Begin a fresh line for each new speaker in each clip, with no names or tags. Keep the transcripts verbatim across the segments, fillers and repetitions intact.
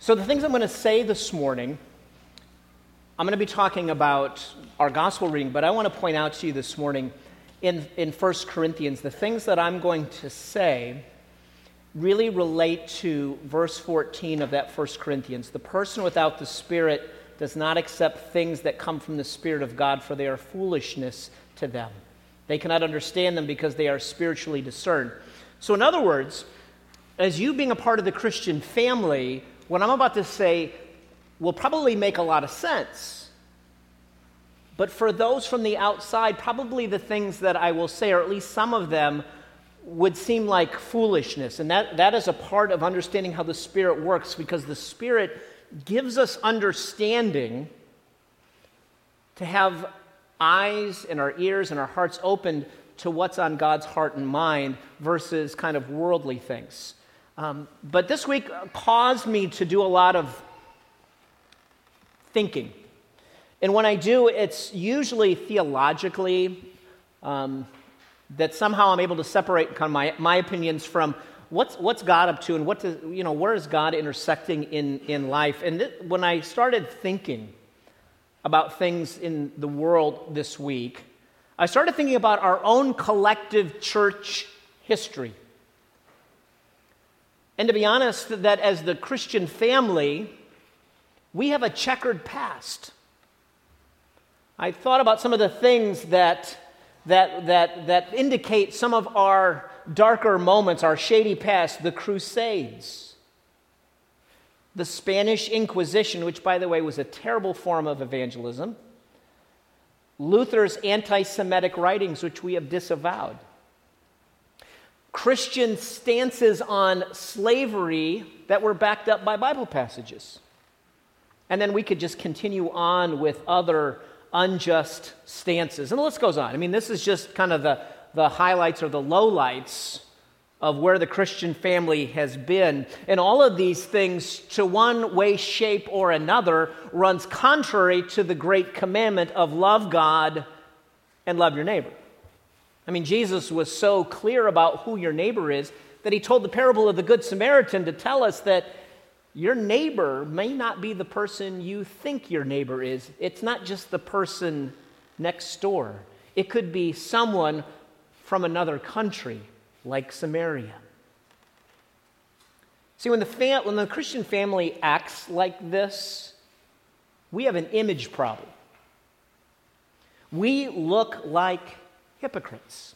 So the things I'm going to say this morning, I'm going to be talking about our gospel reading, but I want to point out to you this morning in, in First Corinthians, the things that I'm going to say really relate to verse fourteen of that First Corinthians. The person without the Spirit does not accept things that come from the Spirit of God, for they are foolishness to them. They cannot understand them because they are spiritually discerned. So in other words, as you being a part of the Christian family, what I'm about to say will probably make a lot of sense. But for those from the outside, probably the things that I will say, or at least some of them, would seem like foolishness. And that, that is a part of understanding how the Spirit works, because the Spirit gives us understanding to have eyes and our ears and our hearts opened to what's on God's heart and mind versus kind of worldly things. Um, but this week caused me to do a lot of thinking. And when I do, it's usually theologically um, that somehow I'm able to separate kind of my, my opinions from what's what's God up to and what does, you know, where is God intersecting in, in life. And th- when I started thinking about things in the world this week, I started thinking about our own collective church history. And to be honest, that as the Christian family, we have a checkered past. I thought about some of the things that that that that indicate some of our darker moments, our shady past, the Crusades, the Spanish Inquisition, which, by the way, was a terrible form of evangelism, Luther's anti-Semitic writings, which we have disavowed, Christian stances on slavery that were backed up by Bible passages. And then we could just continue on with other unjust stances. And the list goes on. I mean, this is just kind of the, the highlights or the lowlights of where the Christian family has been. And all of these things, to one way, shape, or another, runs contrary to the great commandment of love God and love your neighbor. I mean, Jesus was so clear about who your neighbor is that he told the parable of the Good Samaritan to tell us that your neighbor may not be the person you think your neighbor is. It's not just the person next door. It could be someone from another country, like Samaria. See, when the fam- when the Christian family acts like this, we have an image problem. We look like hypocrites.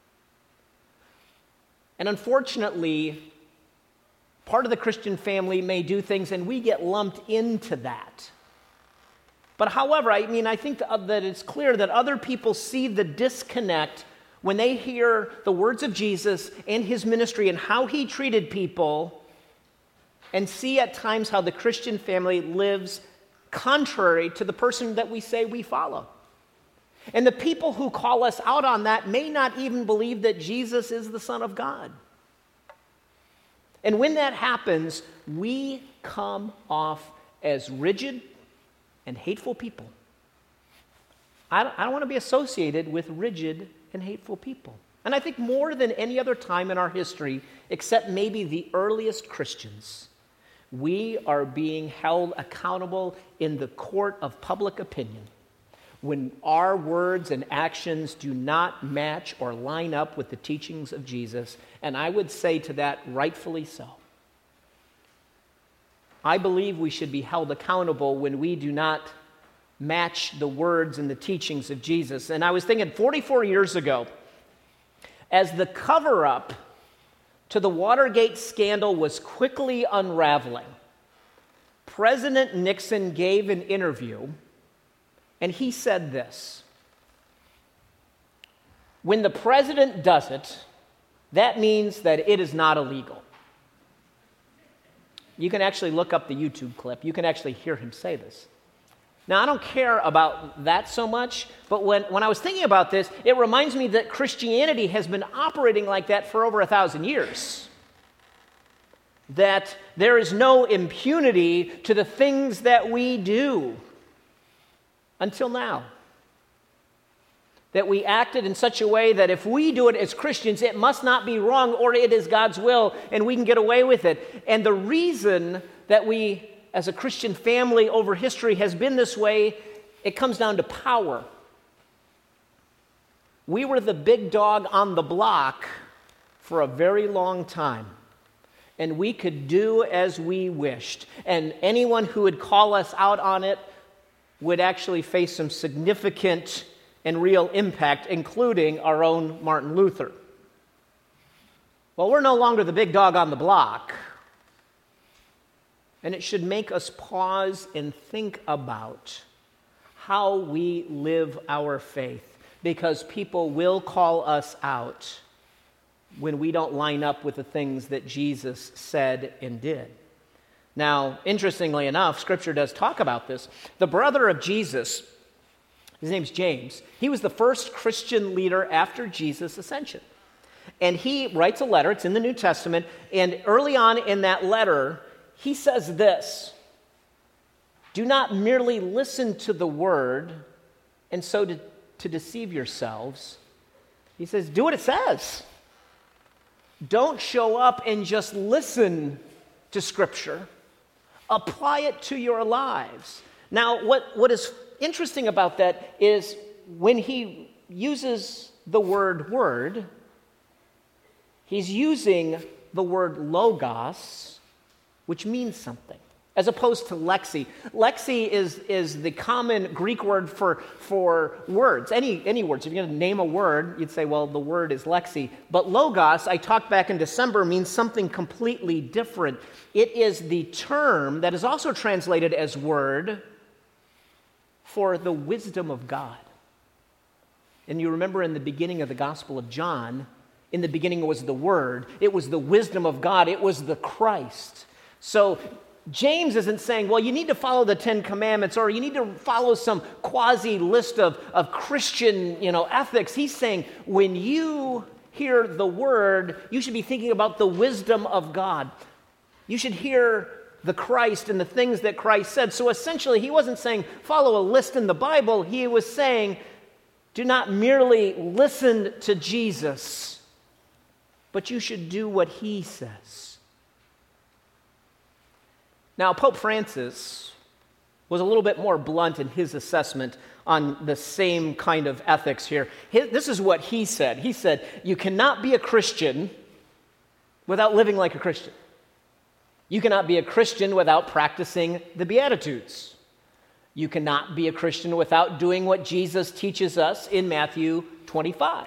And unfortunately, part of the Christian family may do things and we get lumped into that. But however, I mean, I think that it's clear that other people see the disconnect when they hear the words of Jesus and his ministry and how he treated people, and see at times how the Christian family lives contrary to the person that we say we follow. And the people who call us out on that may not even believe that Jesus is the Son of God. And when that happens, we come off as rigid and hateful people. I don't, I don't want to be associated with rigid and hateful people. And I think more than any other time in our history, except maybe the earliest Christians, we are being held accountable in the court of public opinion when our words and actions do not match or line up with the teachings of Jesus. And I would say to that, rightfully so. I believe we should be held accountable when we do not match the words and the teachings of Jesus. And I was thinking forty-four years ago, as the cover-up to the Watergate scandal was quickly unraveling, President Nixon gave an interview, and he said this: when the president does it, that means that it is not illegal. You can actually look up the YouTube clip. You can actually hear him say this. Now, I don't care about that so much, but when, when I was thinking about this, it reminds me that Christianity has been operating like that for over a thousand years. That there is no impunity to the things that we do until now. That we acted in such a way that if we do it as Christians, it must not be wrong, or it is God's will, and we can get away with it. And the reason that we as a Christian family over history has been this way. It comes down to power. We were the big dog on the block for a very long time, and we could do as we wished. And anyone who would call us out on it would actually face some significant and real impact, including our own Martin Luther. Well, we're no longer the big dog on the block, and it should make us pause and think about how we live our faith, because people will call us out when we don't line up with the things that Jesus said and did. Now, interestingly enough, Scripture does talk about this. The brother of Jesus, his name's James, he was the first Christian leader after Jesus' ascension. And he writes a letter, it's in the New Testament, and early on in that letter, he says this: do not merely listen to the word and so to, to deceive yourselves. He says, do what it says. Don't show up and just listen to Scripture. Apply it to your lives. Now, what, what is interesting about that is when he uses the word word, he's using the word logos, which means something, as opposed to lexi. Lexi is, is the common Greek word for, for words, any, any words. If you're going to name a word, you'd say, well, the word is lexi. But logos, I talked back in December, means something completely different. It is the term that is also translated as word for the wisdom of God. And you remember in the beginning of the Gospel of John, in the beginning was the Word. It was the wisdom of God. It was the Christ. So James isn't saying, well, you need to follow the Ten Commandments or you need to follow some quasi list of, of Christian, you know, ethics. He's saying when you hear the word, you should be thinking about the wisdom of God. You should hear the Christ and the things that Christ said. So essentially, he wasn't saying follow a list in the Bible. He was saying do not merely listen to Jesus, but you should do what he says. Now, Pope Francis was a little bit more blunt in his assessment on the same kind of ethics here. His, this is what he said. He said, you cannot be a Christian without living like a Christian. You cannot be a Christian without practicing the Beatitudes. You cannot be a Christian without doing what Jesus teaches us in Matthew twenty-five.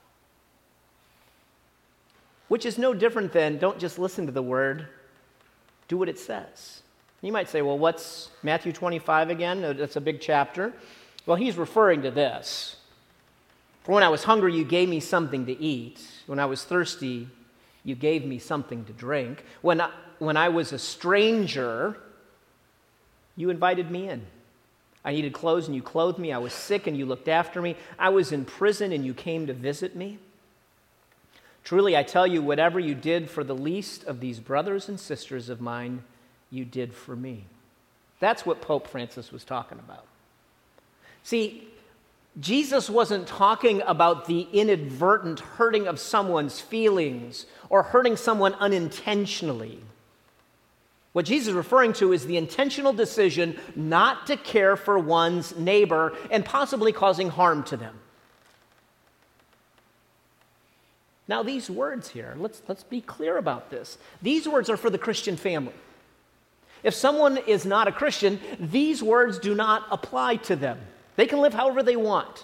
Which is no different than don't just listen to the word, do what it says. You might say, well, what's Matthew twenty-five again? That's a big chapter. Well, he's referring to this. For when I was hungry, you gave me something to eat. When I was thirsty, you gave me something to drink. When I, when I was a stranger, you invited me in. I needed clothes and you clothed me. I was sick and you looked after me. I was in prison and you came to visit me. Truly, I tell you, whatever you did for the least of these brothers and sisters of mine, you did for me. That's what Pope Francis was talking about. See, Jesus wasn't talking about the inadvertent hurting of someone's feelings or hurting someone unintentionally. What Jesus is referring to is the intentional decision not to care for one's neighbor and possibly causing harm to them. Now, these words here, let's, let's be clear about this. These words are for the Christian family. If someone is not a Christian, these words do not apply to them. They can live however they want.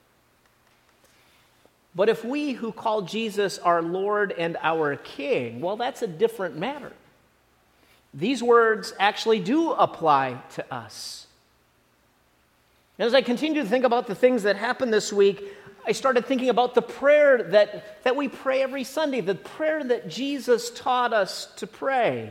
But if we who call Jesus our Lord and our King, well, that's a different matter. These words actually do apply to us. And as I continue to think about the things that happened this week, I started thinking about the prayer that, that we pray every Sunday, the prayer that Jesus taught us to pray.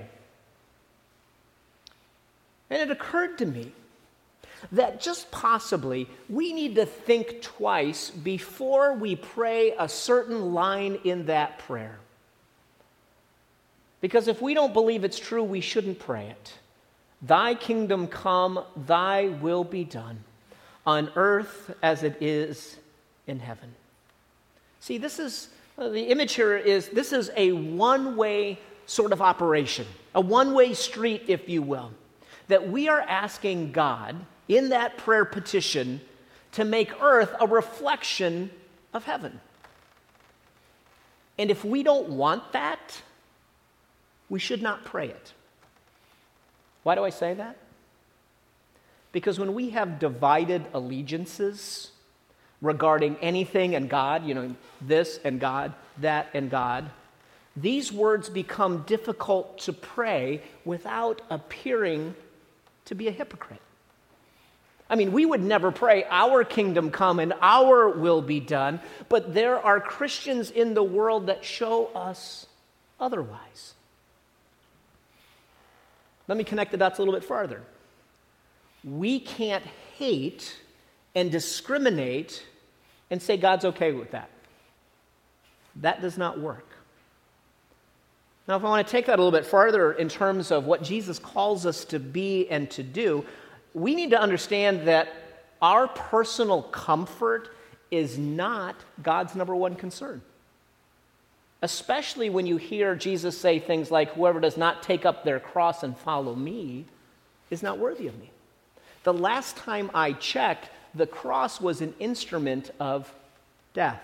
And it occurred to me that just possibly we need to think twice before we pray a certain line in that prayer. Because if we don't believe it's true, we shouldn't pray it. Thy kingdom come, thy will be done, on earth as it is in heaven. See, this is, uh, the image here is, this is a one-way sort of operation, a one-way street, if you will. that we are asking God in that prayer petition to make earth a reflection of heaven. And if we don't want that, we should not pray it. Why do I say that? Because when we have divided allegiances regarding anything and God, you know, this and God, that and God, these words become difficult to pray without appearing to be a hypocrite. I mean, we would never pray, our kingdom come and our will be done, but there are Christians in the world that show us otherwise. Let me connect the dots a little bit farther. We can't hate and discriminate and say God's okay with that. That does not work. Now, if I want to take that a little bit farther in terms of what Jesus calls us to be and to do, we need to understand that our personal comfort is not God's number one concern. Especially when you hear Jesus say things like, whoever does not take up their cross and follow me is not worthy of me. The last time I checked, the cross was an instrument of death.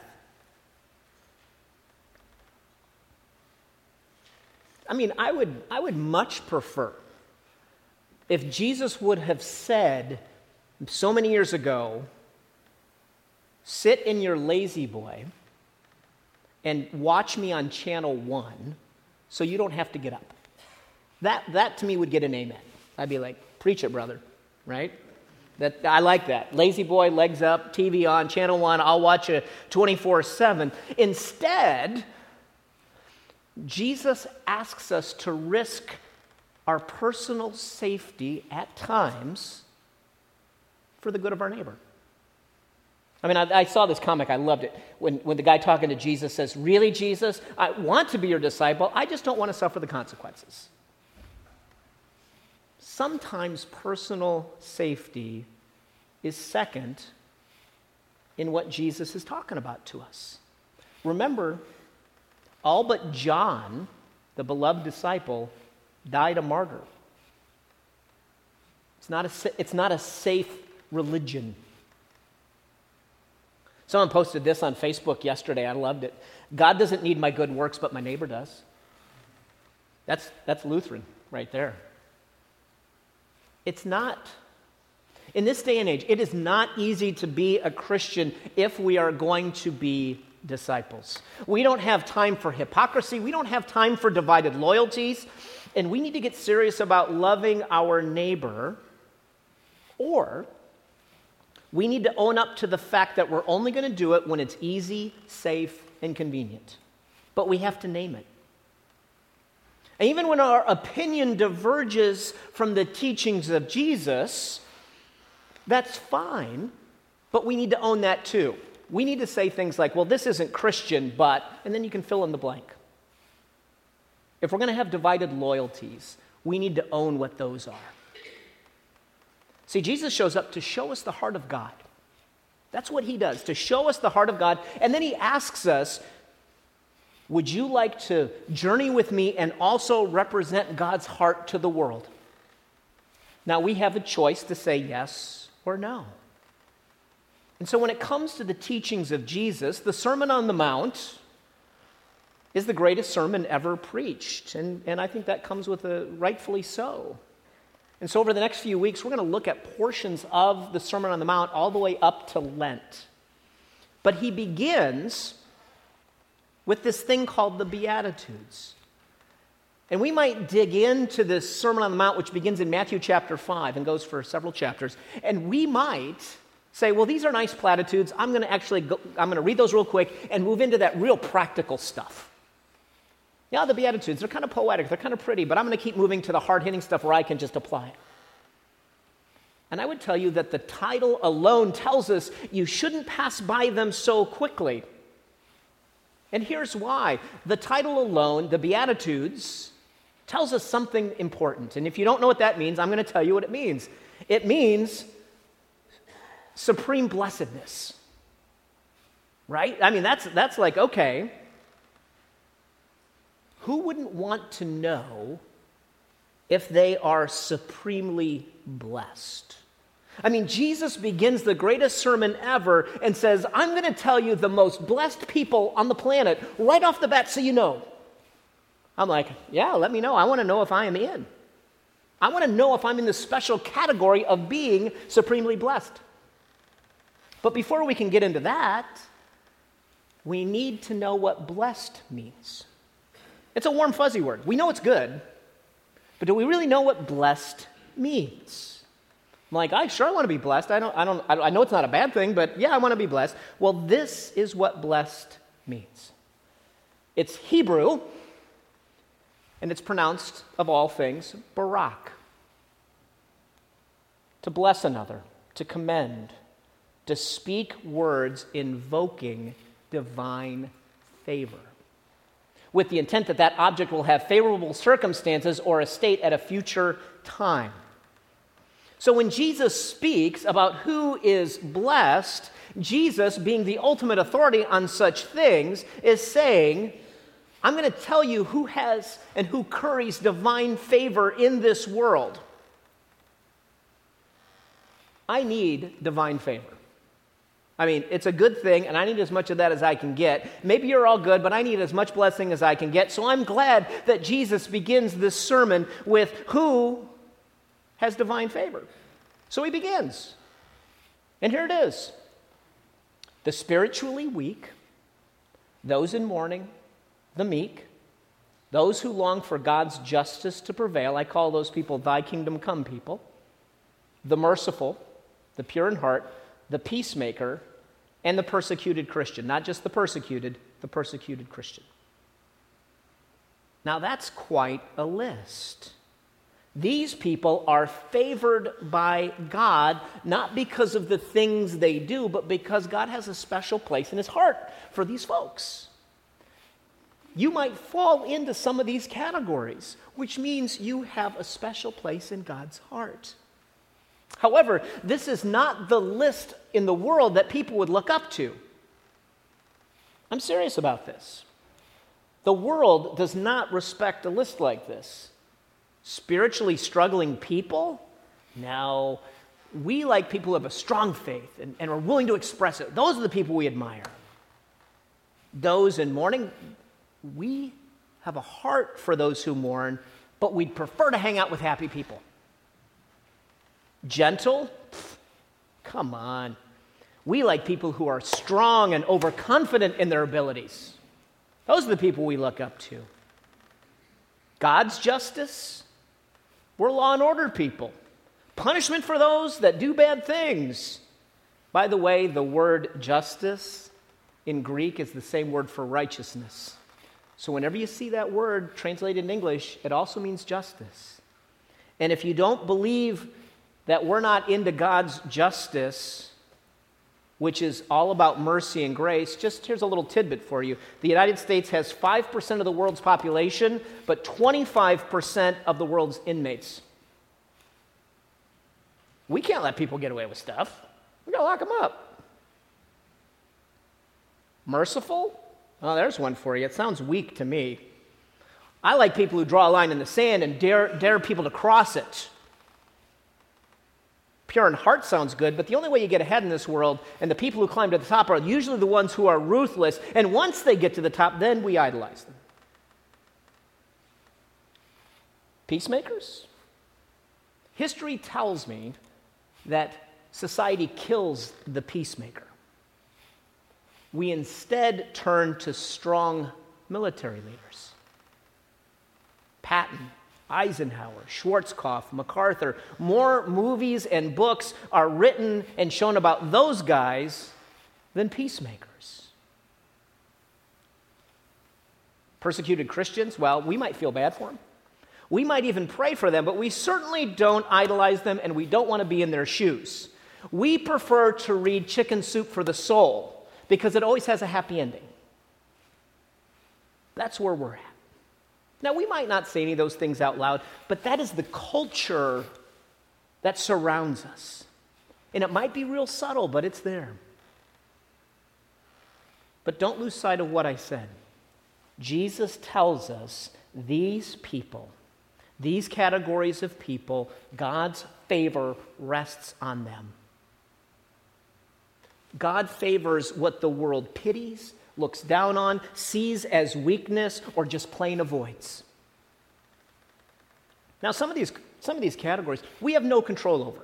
I mean, I would, I would much prefer if Jesus would have said so many years ago, sit in your lazy boy and watch me on channel one so you don't have to get up. That, that to me would get an amen. I'd be like, preach it, brother, right? That, I like that. Lazy boy, legs up, T V on, channel one, I'll watch it twenty-four seven. Instead, Jesus asks us to risk our personal safety at times for the good of our neighbor. I mean, I, I saw this comic, I loved it, when, when the guy talking to Jesus says, really, Jesus, I want to be your disciple, I just don't want to suffer the consequences. Sometimes personal safety is second in what Jesus is talking about to us. Remember, all but John, the beloved disciple, died a martyr. It's not a, it's not a safe religion. Someone posted this on Facebook yesterday. I loved it. God doesn't need my good works, but my neighbor does. That's, that's Lutheran right there. It's not. In this day and age, it is not easy to be a Christian if we are going to be disciples. We don't have time for hypocrisy. We don't have time for divided loyalties. And we need to get serious about loving our neighbor, or we need to own up to the fact that we're only going to do it when it's easy, safe, and convenient. But we have to name it. And even when our opinion diverges from the teachings of Jesus, that's fine, but we need to own that too. We need to say things like, well, this isn't Christian, but, and then you can fill in the blank. If we're going to have divided loyalties, we need to own what those are. See, Jesus shows up to show us the heart of God. That's what he does, to show us the heart of God. And then he asks us, would you like to journey with me and also represent God's heart to the world? Now, we have a choice to say yes or no. And so when it comes to the teachings of Jesus, the Sermon on the Mount is the greatest sermon ever preached. And, and I think that comes with a rightfully so. And so over the next few weeks, we're going to look at portions of the Sermon on the Mount all the way up to Lent. But he begins with this thing called the Beatitudes. And we might dig into this Sermon on the Mount, which begins in Matthew chapter five and goes for several chapters. And we might say, well, these are nice platitudes. I'm going to actually go, I'm going to read those real quick and move into that real practical stuff. Yeah, the Beatitudes, they're kind of poetic, they're kind of pretty, but I'm going to keep moving to the hard-hitting stuff where I can just apply it. And I would tell you that the title alone tells us you shouldn't pass by them so quickly. And here's why. The title alone, the Beatitudes, tells us something important. And if you don't know what that means, I'm going to tell you what it means. It means supreme blessedness. Right? I mean, that's that's like, okay, who wouldn't want to know if they are supremely blessed. I mean, Jesus begins the greatest sermon ever and says, I'm going to tell you the most blessed people on the planet right off the bat so you know. I'm like, yeah, let me know. I want to know if I am in. I want to know if I'm in the special category of being supremely blessed. But before we can get into that, we need to know what blessed means. It's a warm, fuzzy word. We know it's good, but do we really know what blessed means? I'm like, I sure want to be blessed. I don't, I don't, I know it's not a bad thing, but yeah, I want to be blessed. Well, this is what blessed means. It's Hebrew, and it's pronounced, of all things, barak. To bless another, to commend, to speak words invoking divine favor, with the intent that that object will have favorable circumstances or a state at a future time. So when Jesus speaks about who is blessed, Jesus, being the ultimate authority on such things, is saying, I'm going to tell you who has and who curries divine favor in this world. I need divine favor. I mean, it's a good thing, and I need as much of that as I can get. Maybe you're all good, but I need as much blessing as I can get. So I'm glad that Jesus begins this sermon with who has divine favor. So he begins. And here it is. The spiritually weak, those in mourning, the meek, those who long for God's justice to prevail. I call those people thy kingdom come people. The merciful, the pure in heart, the peacemaker, and the persecuted Christian. Not just the persecuted, the persecuted Christian. Now that's quite a list. These people are favored by God, not because of the things they do, but because God has a special place in his heart for these folks. You might fall into some of these categories, which means you have a special place in God's heart. However, this is not the list in the world that people would look up to. I'm serious about this. The world does not respect a list like this. Spiritually struggling people? No. We like people who have a strong faith and, and are willing to express it. Those are the people we admire. Those in mourning, we have a heart for those who mourn, but we'd prefer to hang out with happy people. Gentle? Pfft, come on. We like people who are strong and overconfident in their abilities. Those are the people we look up to. God's justice? We're law and order people. Punishment for those that do bad things. By the way, the word justice in Greek is the same word for righteousness. So whenever you see that word translated in English, it also means justice. And if you don't believe that we're not into God's justice, which is all about mercy and grace, just here's a little tidbit for you. The United States has five percent of the world's population, but twenty-five percent of the world's inmates. We can't let people get away with stuff. We gotta lock them up. Merciful? Oh, there's one for you. It sounds weak to me. I like people who draw a line in the sand and dare, dare people to cross it. Pure in heart sounds good, but the only way you get ahead in this world, and the people who climb to the top are usually the ones who are ruthless, and once they get to the top, then we idolize them. Peacemakers? History tells me that society kills the peacemaker. We instead turn to strong military leaders. Patton, Eisenhower, Schwarzkopf, MacArthur. More movies and books are written and shown about those guys than peacemakers. Persecuted Christians, well, we might feel bad for them. We might even pray for them, but we certainly don't idolize them, and we don't want to be in their shoes. We prefer to read Chicken Soup for the Soul because it always has a happy ending. That's where we're at. Now, we might not say any of those things out loud, but that is the culture that surrounds us. And it might be real subtle, but it's there. But don't lose sight of what I said. Jesus tells us these people, These categories of people, God's favor rests on them. God favors what the world pities, looks down on, sees as weakness, or just plain avoids. Now, some of these, some of these categories we have no control over.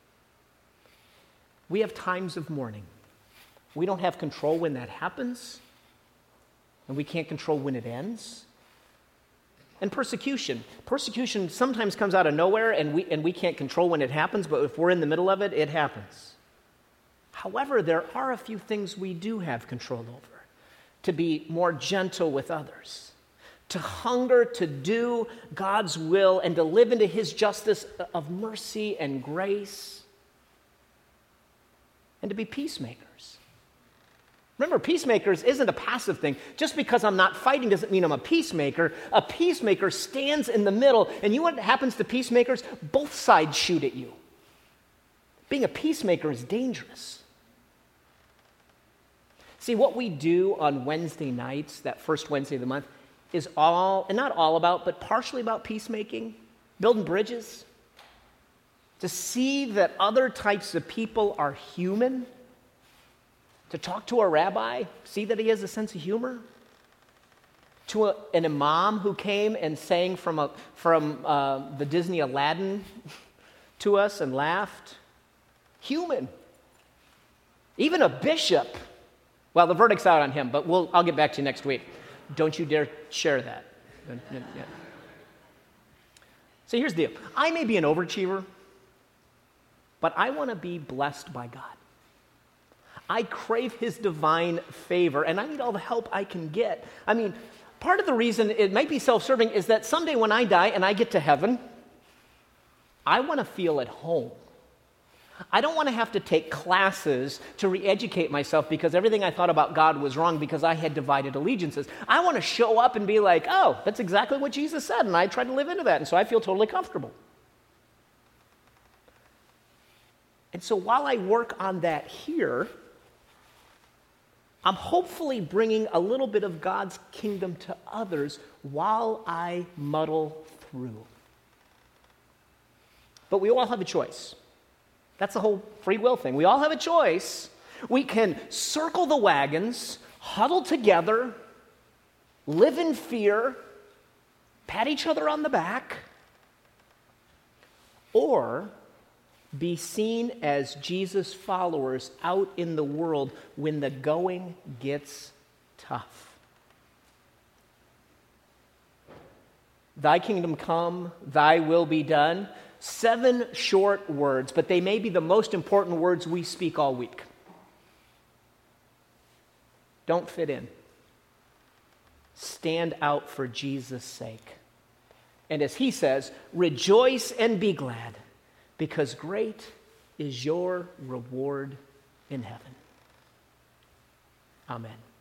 We have times of mourning. We don't have control when that happens, and we can't control when it ends. And persecution. Persecution sometimes comes out of nowhere, and we, and we can't control when it happens, but if we're in the middle of it, it happens. However, there are a few things we do have control over. To be more gentle with others, to hunger to do God's will, and to live into his justice of mercy and grace, and to be peacemakers. Remember, peacemakers isn't a passive thing. Just because I'm not fighting doesn't mean I'm a peacemaker. A peacemaker stands in the middle, and you know what happens to peacemakers? Both sides shoot at you. Being a peacemaker is dangerous. See, what we do on Wednesday nights, that first Wednesday of the month, is all, and not all about, but partially about peacemaking, building bridges, to see that other types of people are human, to talk to a rabbi, see that he has a sense of humor, to a, an imam who came and sang from, a, from uh, the Disney Aladdin to us and laughed. Human. Even a bishop. Well, the verdict's out on him, but we'll, I'll get back to you next week. Don't you dare share that. Yeah. So here's the deal. I may be an overachiever, but I want to be blessed by God. I crave his divine favor, and I need all the help I can get. I mean, part of the reason it might be self-serving is that someday when I die and I get to heaven, I want to feel at home. I don't want to have to take classes to re-educate myself because everything I thought about God was wrong because I had divided allegiances. I want to show up and be like, oh, that's exactly what Jesus said, and I try to live into that, and so I feel totally comfortable. And so while I work on that here, I'm hopefully bringing a little bit of God's kingdom to others while I muddle through. But we all have a choice. That's the whole free will thing. We all have a choice. We can circle the wagons, huddle together, live in fear, pat each other on the back, or be seen as Jesus' followers out in the world when the going gets tough. Thy kingdom come, thy will be done. Seven short words, but they may be the most important words we speak all week. Don't fit in. Stand out for Jesus' sake. And as he says, rejoice and be glad, because great is your reward in heaven. Amen.